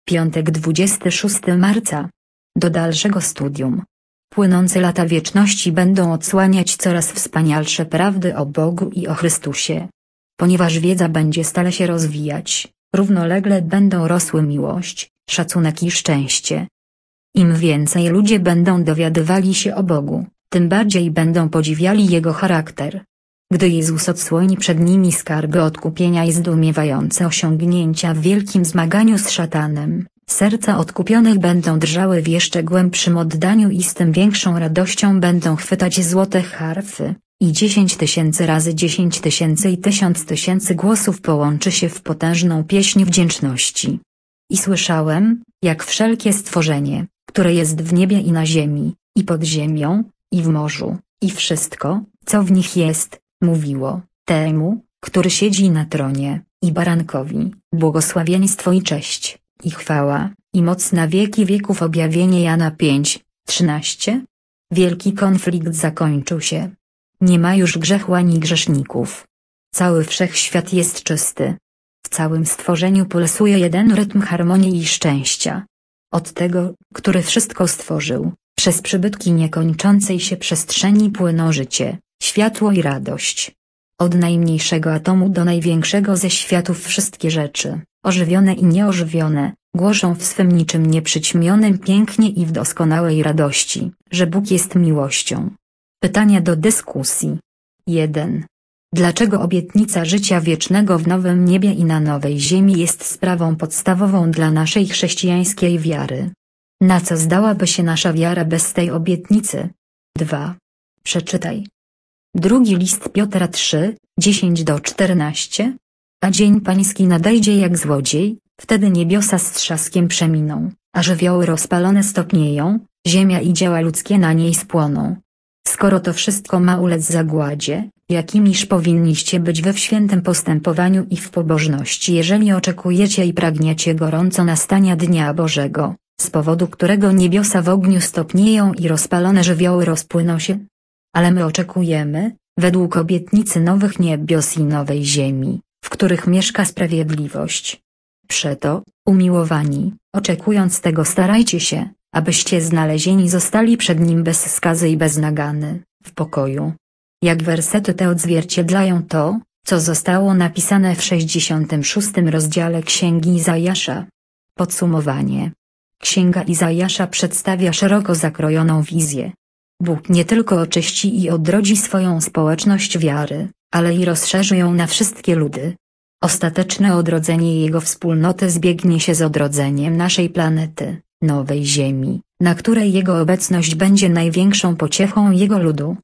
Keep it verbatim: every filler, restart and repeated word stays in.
Piątek dwudziestego szóstego marca. Do dalszego studium. Płynące lata wieczności będą odsłaniać coraz wspanialsze prawdy o Bogu i o Chrystusie. Ponieważ wiedza będzie stale się rozwijać, równolegle będą rosły miłość, szacunek i szczęście. Im więcej ludzie będą dowiadywali się o Bogu, tym bardziej będą podziwiali Jego charakter. Gdy Jezus odsłoni przed nimi skarby odkupienia i zdumiewające osiągnięcia w wielkim zmaganiu z szatanem, serca odkupionych będą drżały w jeszcze głębszym oddaniu i z tym większą radością będą chwytać złote harfy, i dziesięć tysięcy razy dziesięć tysięcy i tysiąc tysięcy głosów połączy się w potężną pieśń wdzięczności. I słyszałem, jak wszelkie stworzenie, które jest w niebie i na ziemi, i pod ziemią, i w morzu, i wszystko, co w nich jest, mówiło temu, który siedzi na tronie, i barankowi, błogosławieństwo i cześć, i chwała, i moc na wieki wieków. Objawienie Jana pięć, trzynaście. Wielki konflikt zakończył się. Nie ma już grzechu ani grzeszników. Cały wszechświat jest czysty. W całym stworzeniu pulsuje jeden rytm harmonii i szczęścia. Od tego, który wszystko stworzył, przez przybytki niekończącej się przestrzeni płyną życie, światło i radość. Od najmniejszego atomu do największego ze światów wszystkie rzeczy, ożywione i nieożywione, głoszą w swym niczym nieprzyćmionym pięknie i w doskonałej radości, że Bóg jest miłością. Pytania do dyskusji. jeden. Dlaczego obietnica życia wiecznego w nowym niebie i na nowej ziemi jest sprawą podstawową dla naszej chrześcijańskiej wiary? Na co zdałaby się nasza wiara bez tej obietnicy? dwa. Przeczytaj. Drugi list Piotra trzy, dziesięć do czternastu. A dzień pański nadejdzie jak złodziej, wtedy niebiosa z trzaskiem przeminą, a żywioły rozpalone stopnieją, ziemia i dzieła ludzkie na niej spłoną. Skoro to wszystko ma ulec zagładzie, jakimiż powinniście być we w świętym postępowaniu i w pobożności, jeżeli oczekujecie i pragniecie gorąco nastania Dnia Bożego, z powodu którego niebiosa w ogniu stopnieją i rozpalone żywioły rozpłyną się? Ale my oczekujemy, według obietnicy nowych niebios i nowej ziemi, w których mieszka sprawiedliwość. Przeto, umiłowani, oczekując tego starajcie się, abyście znalezieni zostali przed Nim bez skazy i bez nagany, w pokoju. Jak wersety te odzwierciedlają to, co zostało napisane w sześćdziesiątym szóstym rozdziale Księgi Izajasza. Podsumowanie. Księga Izajasza przedstawia szeroko zakrojoną wizję. Bóg nie tylko oczyści i odrodzi swoją społeczność wiary, ale i rozszerzy ją na wszystkie ludy. Ostateczne odrodzenie Jego wspólnoty zbiegnie się z odrodzeniem naszej planety, nowej Ziemi, na której Jego obecność będzie największą pociechą Jego ludu.